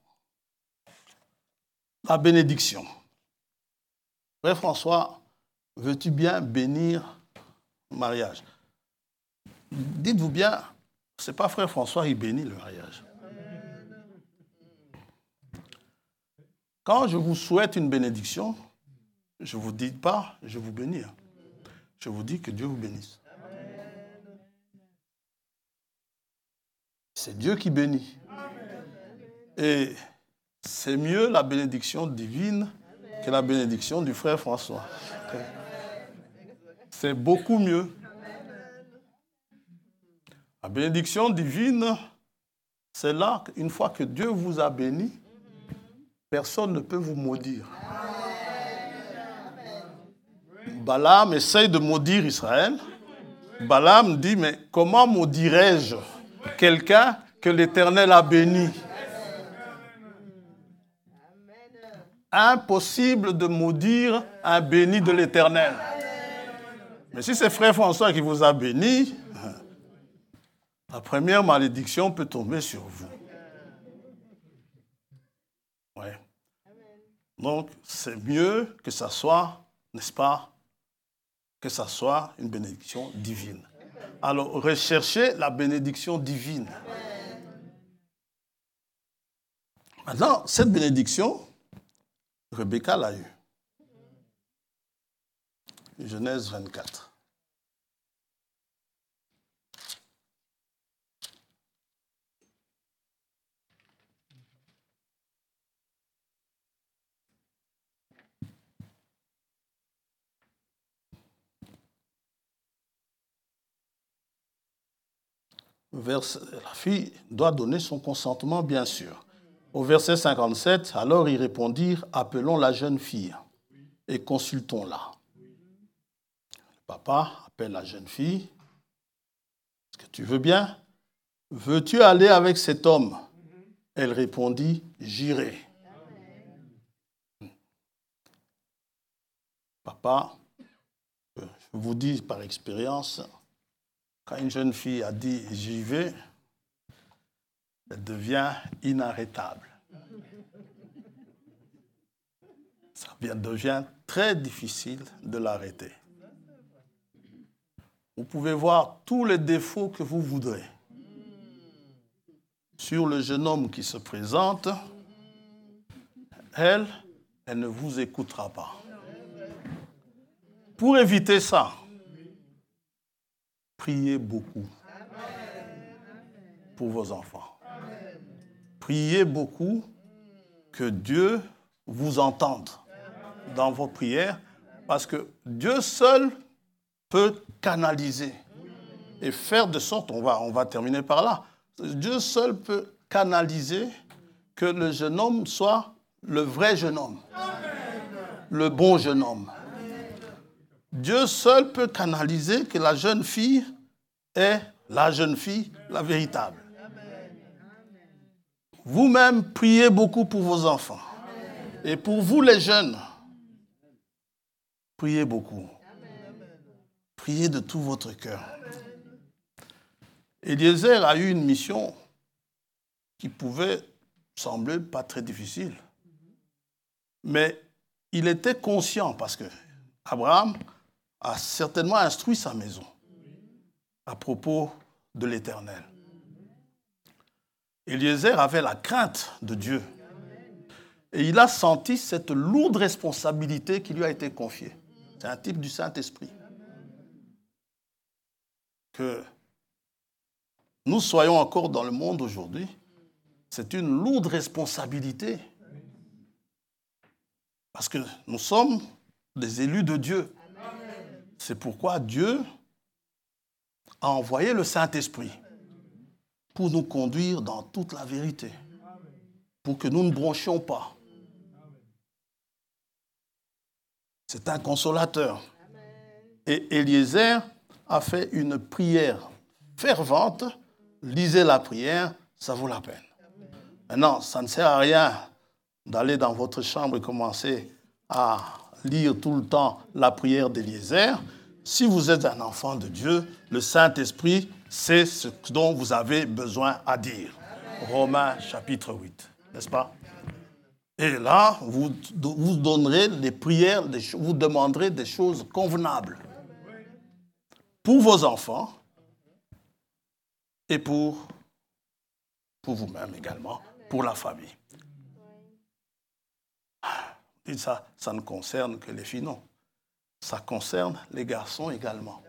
Speaker 1: la bénédiction. Frère François, veux-tu bien bénir le mariage? Dites-vous bien, ce n'est pas Frère François qui bénit le mariage. Quand je vous souhaite une bénédiction, je ne vous dis pas, je vous bénis. Je vous dis que Dieu vous bénisse. C'est Dieu qui bénit. Et c'est mieux la bénédiction divine que la bénédiction du frère François. C'est beaucoup mieux. La bénédiction divine, c'est là, une fois que Dieu vous a béni, personne ne peut vous maudire. Balaam essaye de maudire Israël. Balaam dit, mais comment maudirais-je quelqu'un que l'Éternel a béni? Impossible de maudire un béni de l'Éternel. Mais si c'est Frère François qui vous a béni, la première malédiction peut tomber sur vous. Ouais. Donc, c'est mieux que ça soit, n'est-ce pas, que ça soit une bénédiction divine. Alors, recherchez la bénédiction divine. Maintenant, cette bénédiction, Rebecca l'a eue. Genèse 24. La fille doit donner son consentement, bien sûr. Au verset 57, alors ils répondirent, appelons la jeune fille et consultons-la. Le papa appelle la jeune fille. Est-ce que tu veux bien? Veux-tu aller avec cet homme? Elle répondit, j'irai. Papa, je vous dis par expérience, quand une jeune fille a dit « j'y vais », elle devient inarrêtable. Ça devient très difficile de l'arrêter. Vous pouvez voir tous les défauts que vous voudrez sur le jeune homme qui se présente. Elle ne vous écoutera pas. Pour éviter ça, priez beaucoup pour vos enfants. Priez beaucoup que Dieu vous entende dans vos prières, parce que Dieu seul peut canaliser et faire de sorte, on va terminer par là, Dieu seul peut canaliser que le jeune homme soit le vrai jeune homme, le bon jeune homme. Dieu seul peut canaliser que la jeune fille est la jeune fille, la véritable. Vous-même, priez beaucoup pour vos enfants. Et pour vous les jeunes, priez beaucoup. Priez de tout votre cœur. Eliezer a eu une mission qui pouvait sembler pas très difficile. Mais il était conscient, parce que Abraham a certainement instruit sa maison à propos de l'Éternel. Eliezer avait la crainte de Dieu. Et il a senti cette lourde responsabilité qui lui a été confiée. C'est un type du Saint-Esprit. Que nous soyons encore dans le monde aujourd'hui, c'est une lourde responsabilité. Parce que nous sommes des élus de Dieu. C'est pourquoi Dieu a envoyé le Saint-Esprit pour nous conduire dans toute la vérité. Pour que nous ne bronchions pas. C'est un consolateur. Et Eliezer a fait une prière fervente. Lisez la prière, ça vaut la peine. Maintenant, ça ne sert à rien d'aller dans votre chambre et commencer à lire tout le temps la prière d'Eliezer. Si vous êtes un enfant de Dieu, le Saint-Esprit, c'est ce dont vous avez besoin à dire. Romains chapitre 8, n'est-ce pas? Et là, vous donnerez les prières, vous demanderez des choses convenables pour vos enfants et pour vous-même également, pour la famille. Et ça ne concerne que les filles, non. Ça concerne les garçons également.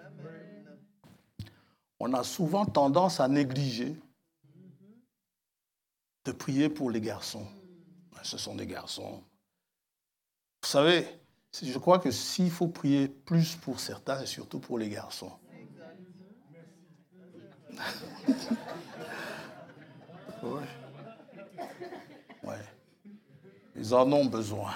Speaker 1: On a souvent tendance à négliger de prier pour les garçons. Ce sont des garçons. Vous savez, je crois que s'il faut prier plus pour certains, et surtout pour les garçons. Oui. Ouais. Ils en ont besoin.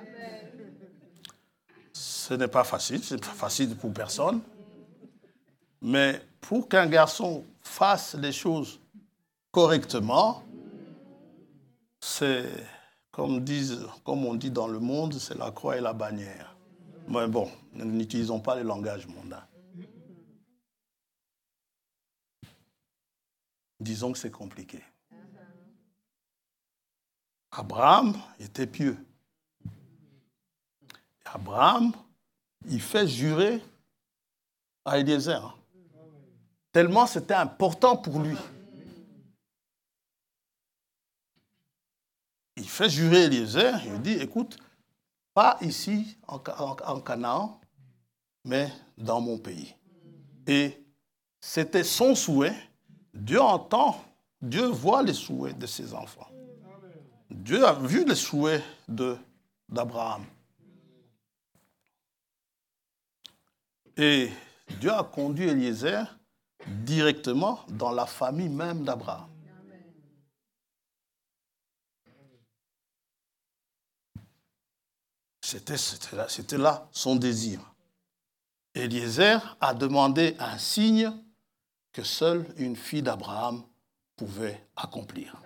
Speaker 1: Ce n'est pas facile, c'est pas facile pour personne. Mais pour qu'un garçon fasse les choses correctement, c'est, comme on dit dans le monde, c'est la croix et la bannière. Mais bon, nous n'utilisons pas le langage mondain. Disons que c'est compliqué. Abraham était pieux. Abraham, il fait jurer à Eliezer. Tellement c'était important pour lui. Il fait jurer Eliezer, il dit, écoute, pas ici en Canaan, mais dans mon pays. Et c'était son souhait. Dieu entend, Dieu voit les souhaits de ses enfants. Dieu a vu les souhaits d'Abraham. Et Dieu a conduit Eliezer directement dans la famille même d'Abraham. C'était là son désir. Eliezer a demandé un signe que seule une fille d'Abraham pouvait accomplir.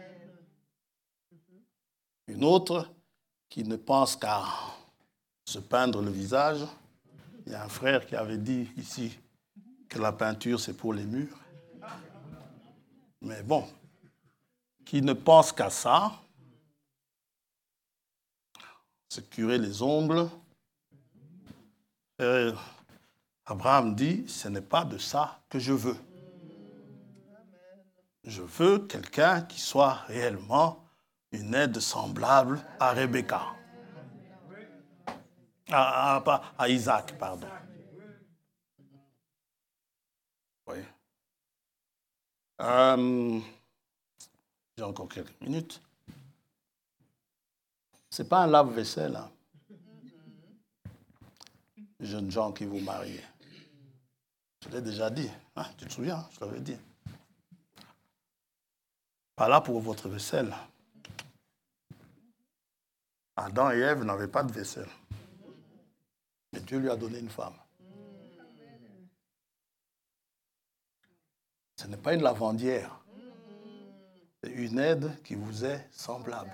Speaker 1: Une autre qui ne pense qu'à se peindre le visage. Il y a un frère qui avait dit ici que la peinture, c'est pour les murs. Mais bon, qui ne pense qu'à ça, se curer les ongles. Abraham dit, ce n'est pas de ça que je veux. Je veux quelqu'un qui soit réellement une aide semblable à Rebecca. À Isaac, pardon. Oui. J'ai encore quelques minutes. Ce n'est pas un lave-vaisselle. Hein. Jeunes gens qui vous marient. Je l'ai déjà dit. Hein, tu te souviens, je l'avais dit. Pas là pour votre vaisselle. Adam et Ève n'avaient pas de vaisselle. Mais Dieu lui a donné une femme. Ce n'est pas une lavandière. C'est une aide qui vous est semblable.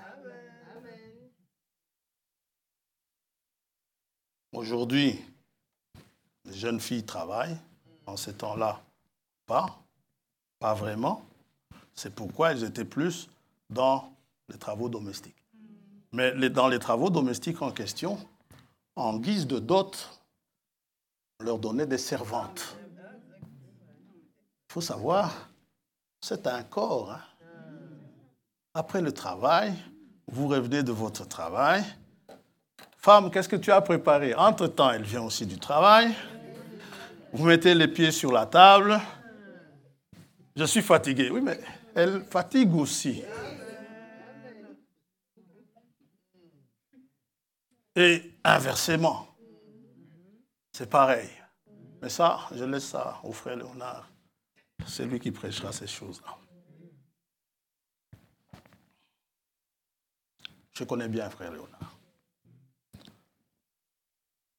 Speaker 1: Aujourd'hui, les jeunes filles travaillent. En ces temps-là, pas vraiment. C'est pourquoi elles étaient plus dans les travaux domestiques. Mais dans les travaux domestiques en question, en guise de dot, on leur donnait des servantes. Il faut savoir, c'est un corps. Hein. Après le travail, vous revenez de votre travail. Femme, qu'est-ce que tu as préparé? Entre-temps, elle vient aussi du travail. Vous mettez les pieds sur la table. Je suis fatigué. Oui, mais elle fatigue aussi. Et inversement, c'est pareil. Mais ça, je laisse ça au frère Léonard. C'est lui qui prêchera ces choses-là. Je connais bien frère Léonard.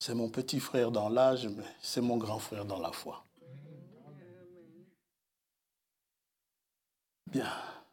Speaker 1: c'est mon petit frère dans l'âge, mais c'est mon grand frère dans la foi. Bien.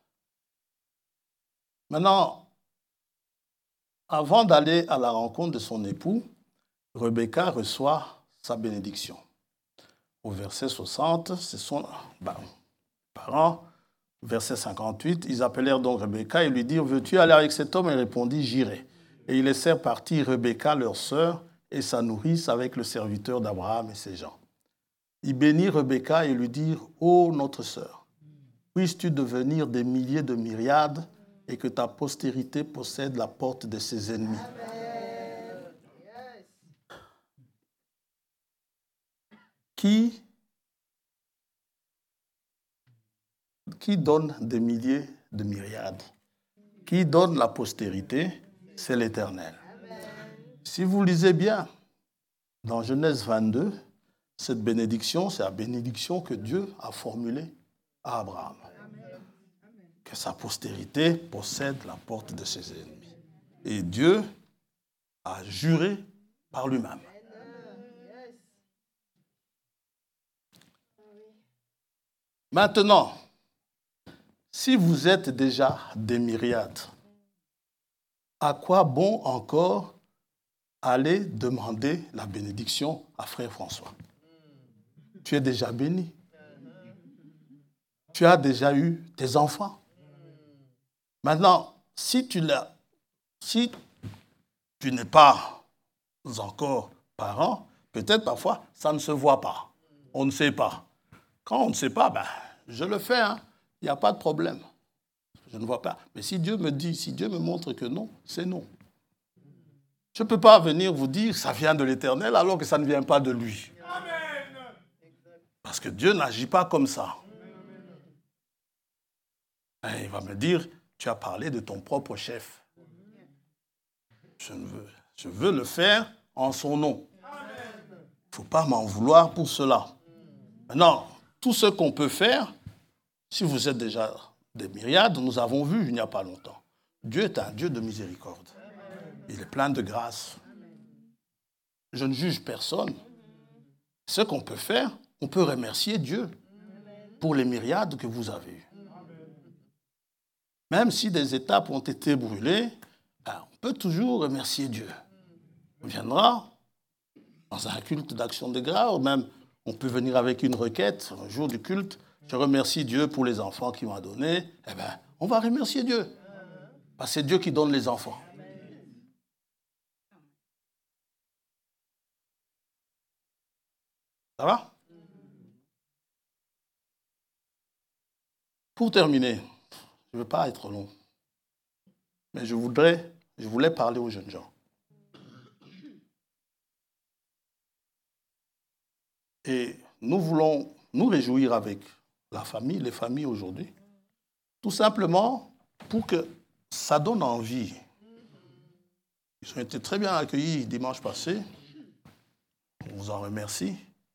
Speaker 1: Maintenant, avant d'aller à la rencontre de son époux, Rebecca reçoit sa bénédiction. Au verset 60, c'est son parents. Verset 58, ils appelèrent donc Rebecca et lui dirent « Veux-tu aller avec cet homme ?» Elle répondit « J'irai. » Et ils laissèrent partir Rebecca, leur sœur, et sa nourrice avec le serviteur d'Abraham et ses gens. Ils bénirent Rebecca et lui dirent « Ô notre sœur, puisses-tu devenir des milliers de myriades et que ta postérité possède la porte de ses ennemis. » Qui donne des milliers de myriades? Qui donne la postérité? C'est l'Éternel. Si vous lisez bien, dans Genèse 22, cette bénédiction, c'est la bénédiction que Dieu a formulée à Abraham. Que sa postérité possède la porte de ses ennemis. Et Dieu a juré par lui-même. Maintenant, si vous êtes déjà des myriades, à quoi bon encore aller demander la bénédiction à frère François? Tu es déjà béni. Tu as déjà eu tes enfants. Maintenant, si tu n'es pas encore parent, peut-être parfois ça ne se voit pas. On ne sait pas. Quand on ne sait pas, je le fais. Il n'y a pas de problème. Je ne vois pas. Mais si Dieu me dit, si Dieu me montre que non, c'est non. Je ne peux pas venir vous dire ça vient de l'Éternel alors que ça ne vient pas de lui. Amen. Parce que Dieu n'agit pas comme ça. Et il va me dire, tu as parlé de ton propre chef. Je veux le faire en son nom. Il ne faut pas m'en vouloir pour cela. Maintenant, tout ce qu'on peut faire, si vous êtes déjà des myriades, nous avons vu il n'y a pas longtemps. Dieu est un Dieu de miséricorde. Il est plein de grâce. Je ne juge personne. Ce qu'on peut faire, on peut remercier Dieu pour les myriades que vous avez eues. Même si des étapes ont été brûlées, on peut toujours remercier Dieu. On viendra dans un culte d'action de grâce, ou même on peut venir avec une requête, un jour du culte, je remercie Dieu pour les enfants qu'il m'a donnés. On va remercier Dieu. Parce que c'est Dieu qui donne les enfants. Ça va? Pour terminer, je ne veux pas être long, mais je voulais parler aux jeunes gens. Et nous voulons nous réjouir avec les familles aujourd'hui, tout simplement pour que ça donne envie. Ils ont été très bien accueillis dimanche passé. On vous en remercie.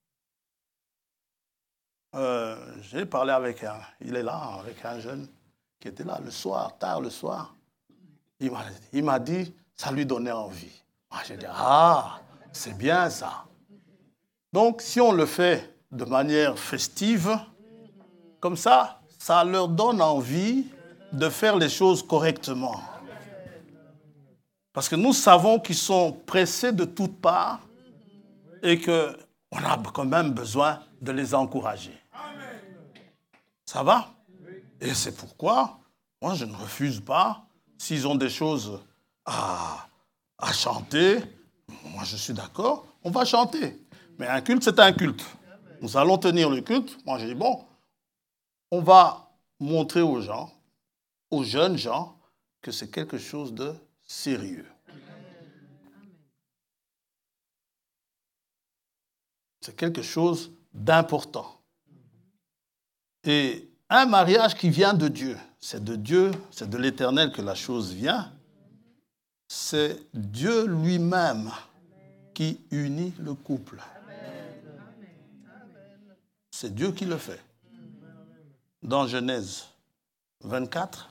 Speaker 1: J'ai parlé avec il est là, avec un jeune qui était là le soir, tard le soir. Il m'a dit, ça lui donnait envie. Moi, j'ai dit, c'est bien ça. Donc, si on le fait de manière festive, comme ça leur donne envie de faire les choses correctement. Parce que nous savons qu'ils sont pressés de toutes parts et qu'on a quand même besoin de les encourager. Ça va? Et c'est pourquoi, moi, je ne refuse pas, s'ils ont des choses à chanter, moi, je suis d'accord, on va chanter. Mais un culte, c'est un culte. Nous allons tenir le culte. Moi, j'ai dit, on va montrer aux gens, aux jeunes gens, que c'est quelque chose de sérieux. C'est quelque chose d'important. Et un mariage qui vient de Dieu, c'est de l'Éternel que la chose vient. C'est Dieu lui-même qui unit le couple. C'est Dieu qui le fait. Dans Genèse 24,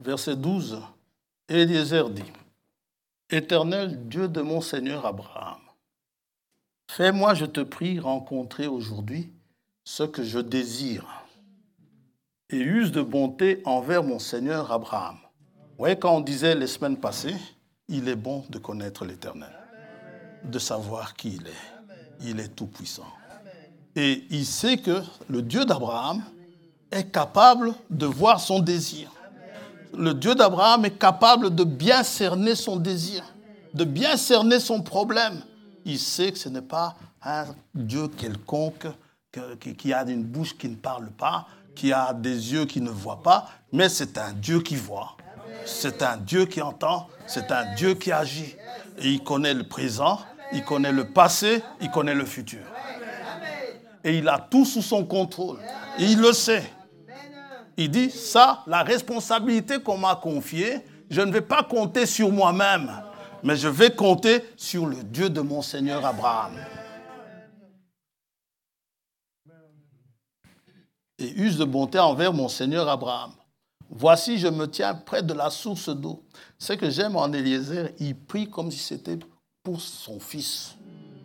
Speaker 1: verset 12, Eliezer dit, « Éternel Dieu de mon Seigneur Abraham, fais-moi, je te prie, rencontrer aujourd'hui ce que je désire et use de bonté envers mon Seigneur Abraham. » Vous voyez, quand on disait les semaines passées, il est bon de connaître l'Éternel, de savoir qui il est. Il est tout-puissant. Et il sait que le Dieu d'Abraham est capable de voir son désir. Le Dieu d'Abraham est capable de bien cerner son désir, de bien cerner son problème. Il sait que ce n'est pas un Dieu quelconque qui a une bouche qui ne parle pas, qui a des yeux qui ne voient pas, mais c'est un Dieu qui voit. C'est un Dieu qui entend, c'est un Dieu qui agit. Et il connaît le présent, il connaît le passé, il connaît le futur. Et il a tout sous son contrôle. Et il le sait. Il dit, ça, la responsabilité qu'on m'a confiée, je ne vais pas compter sur moi-même, mais je vais compter sur le Dieu de mon Seigneur Abraham. Et use de bonté envers mon Seigneur Abraham. Voici, je me tiens près de la source d'eau. Ce que j'aime en Eliezer, il prie comme si c'était pour son fils.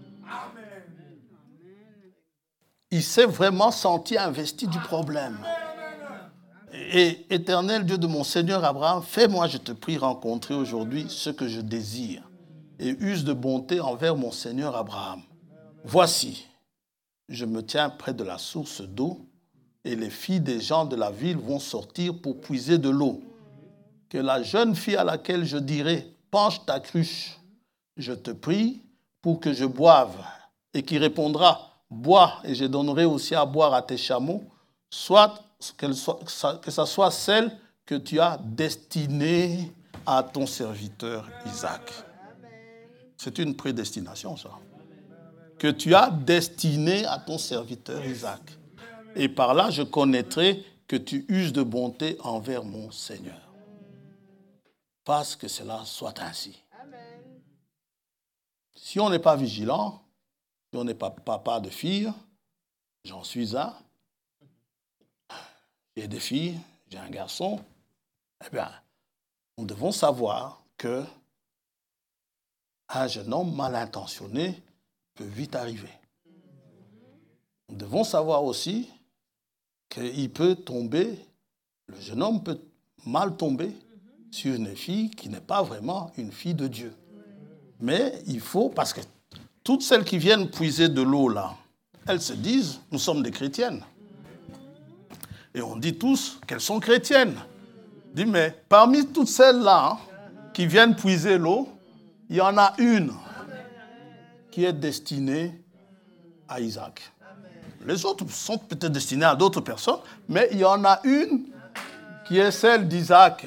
Speaker 1: Il s'est vraiment senti investi du problème. Et éternel Dieu de mon Seigneur Abraham, fais-moi, je te prie, rencontrer aujourd'hui ce que je désire et use de bonté envers mon Seigneur Abraham. Voici, je me tiens près de la source d'eau et les filles des gens de la ville vont sortir pour puiser de l'eau. Que la jeune fille à laquelle je dirai, penche ta cruche, je te prie pour que je boive, et qui répondra, bois et je donnerai aussi à boire à tes chameaux, soit que ça soit celle que tu as destinée à ton serviteur Isaac. C'est une prédestination, ça. Que tu as destiné à ton serviteur Isaac. Et par là, je connaîtrai que tu uses de bonté envers mon Seigneur. Parce que cela soit ainsi. Si on n'est pas vigilant, si on n'est pas papa de filles, j'en suis un, j'ai des filles, j'ai un garçon, eh bien, nous devons savoir que un jeune homme mal intentionné peut vite arriver. Nous devons savoir aussi qu'il peut tomber, le jeune homme peut mal tomber sur une fille qui n'est pas vraiment une fille de Dieu. Mais il faut, parce que toutes celles qui viennent puiser de l'eau là, elles se disent, nous sommes des chrétiennes. Et on dit tous qu'elles sont chrétiennes. On dit, mais parmi toutes celles-là qui viennent puiser l'eau, il y en a une qui est destinée à Isaac. Les autres sont peut-être destinés à d'autres personnes, mais il y en a une qui est celle d'Isaac.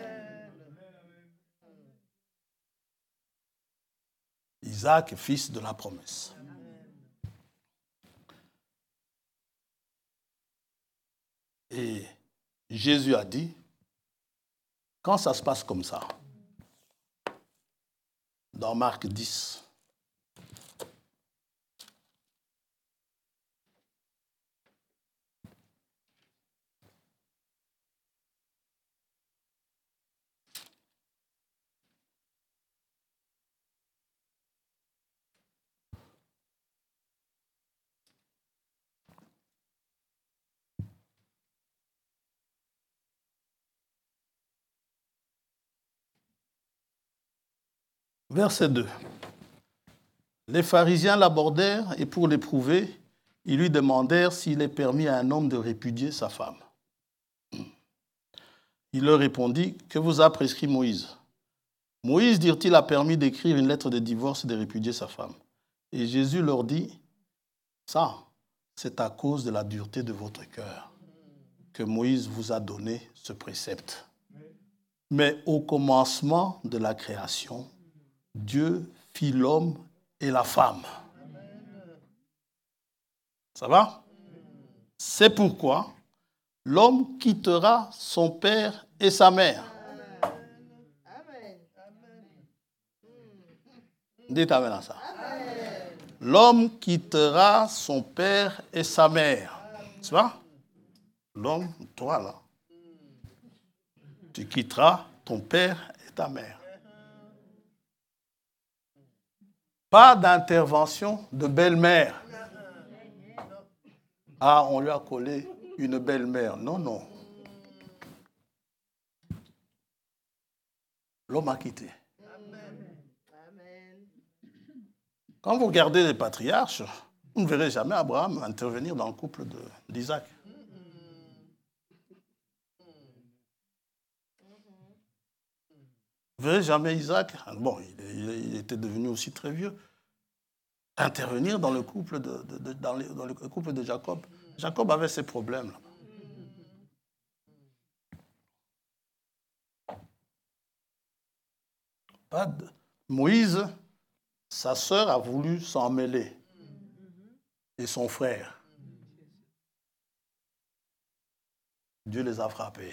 Speaker 1: Isaac, fils de la promesse. Et Jésus a dit, quand ça se passe comme ça, dans Marc 10, verset 2. Les pharisiens l'abordèrent et pour l'éprouver, ils lui demandèrent s'il est permis à un homme de répudier sa femme. Il leur répondit, que vous a prescrit Moïse? Moïse, dirent-ils, a permis d'écrire une lettre de divorce et de répudier sa femme. Et Jésus leur dit, ça, c'est à cause de la dureté de votre cœur que Moïse vous a donné ce précepte. Mais au commencement de la création, Dieu fit l'homme et la femme. Ça va? C'est pourquoi l'homme quittera son père et sa mère. Dites amen à ça. L'homme quittera son père et sa mère. C'est ça? L'homme, toi là. Tu quitteras ton père et ta mère. Pas d'intervention de belle-mère. Ah, on lui a collé une belle-mère. Non, non. L'homme a quitté. Quand vous regardez les patriarches, vous ne verrez jamais Abraham intervenir dans le couple d'Isaac. Vous ne verrez jamais Isaac, bon, il était devenu aussi très vieux, intervenir dans le couple dans le couple de Jacob. Jacob avait ses problèmes. Moïse, sa sœur a voulu s'en mêler. Et son frère. Dieu les a frappés.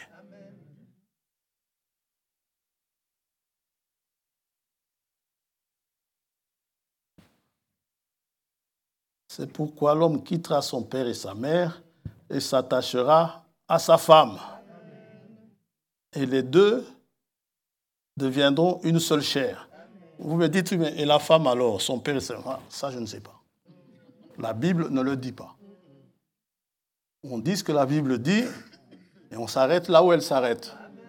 Speaker 1: C'est pourquoi l'homme quittera son père et sa mère et s'attachera à sa femme. Et les deux deviendront une seule chair. Vous me dites, et la femme alors, son père et sa mère, ça je ne sais pas. La Bible ne le dit pas. On dit ce que la Bible dit et on s'arrête là où elle s'arrête.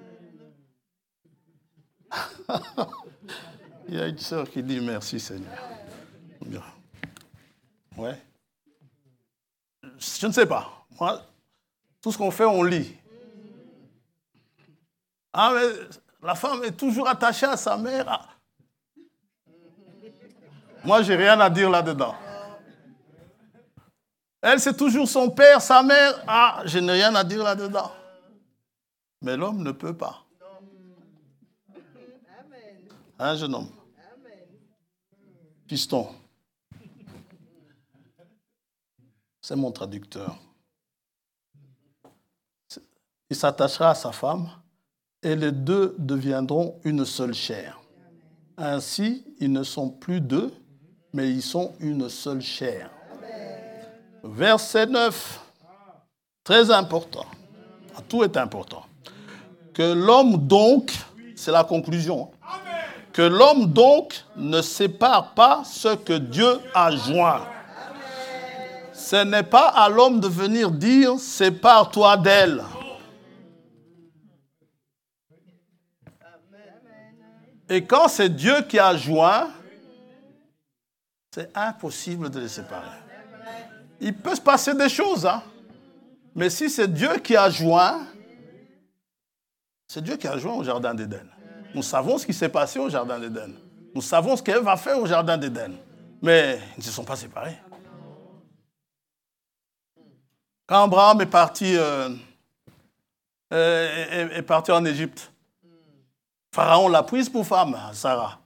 Speaker 1: Il y a une sœur qui dit merci Seigneur. Bien. Ouais. Je ne sais pas. Moi, tout ce qu'on fait, on lit. Ah, mais la femme est toujours attachée à sa mère. Ah. Moi, je n'ai rien à dire là-dedans. Elle, c'est toujours son père, sa mère. Ah, je n'ai rien à dire là-dedans. Mais l'homme ne peut pas. Un jeune homme. Piston. C'est mon traducteur. Il s'attachera à sa femme et les deux deviendront une seule chair. Ainsi, ils ne sont plus deux, mais ils sont une seule chair. Verset 9, très important. Tout est important. Que l'homme donc, c'est la conclusion, que l'homme donc ne sépare pas ce que Dieu a joint. Ce n'est pas à l'homme de venir dire « sépare-toi d'elle ». Et quand c'est Dieu qui a joint, c'est impossible de les séparer. Il peut se passer des choses, hein? Mais si c'est Dieu qui a joint, c'est Dieu qui a joint au Jardin d'Éden. Nous savons ce qui s'est passé au Jardin d'Éden. Nous savons ce qu'Ève va faire au Jardin d'Éden. Mais ils ne se sont pas séparés. Quand Abraham est parti en Égypte, Pharaon l'a prise pour femme, Sarah.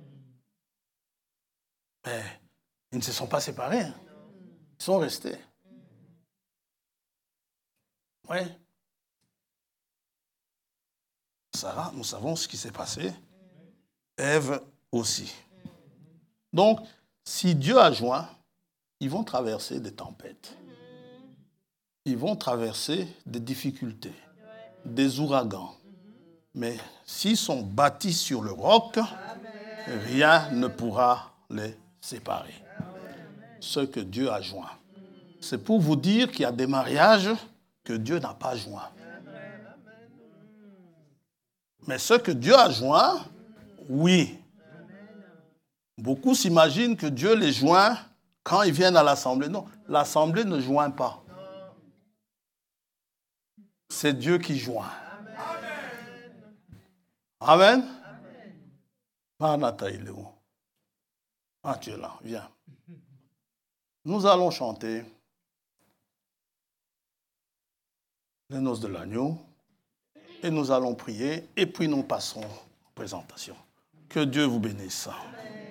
Speaker 1: Mais ils ne se sont pas séparés. Hein. Ils sont restés. Oui. Sarah, nous savons ce qui s'est passé. Ève aussi. Donc, si Dieu a joint, ils vont traverser des tempêtes. Ils vont traverser des difficultés, des ouragans. Mais s'ils sont bâtis sur le roc, rien ne pourra les séparer. Ce que Dieu a joint. C'est pour vous dire qu'il y a des mariages que Dieu n'a pas joints. Mais ce que Dieu a joint, oui. Beaucoup s'imaginent que Dieu les joint quand ils viennent à l'assemblée. Non, l'assemblée ne joint pas. C'est Dieu qui joint. Amen. Manata, il est où? Ah, tu es là, viens. Nous allons chanter les noces de l'agneau et nous allons prier et puis nous passerons en présentation. Que Dieu vous bénisse.